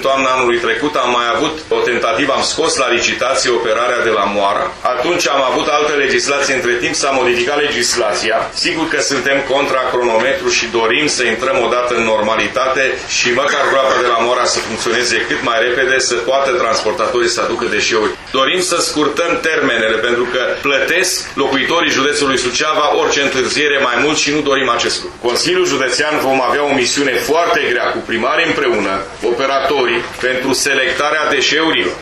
toamna anului trecut, am mai avut o tentativă, am scos la licitație operarea de la Moara. Atunci am avut altă legislație, între timp s-a modificat legislația. Sigur că suntem contra cronometru și dorim să intrăm odată în normalitate și măcar groapa de la Moara să funcționeze cât mai repede, să poată transportatorii să aducă deșeuri. Dorim să scurtăm termenele, pentru că plătesc locuitorii județului Suceava orice întârziere mai mult și nu dorim acest lucru. Consiliul Județean vom avea o misiune foarte grea cu primarii împreună, operatorii, pentru selectarea deșeurilor.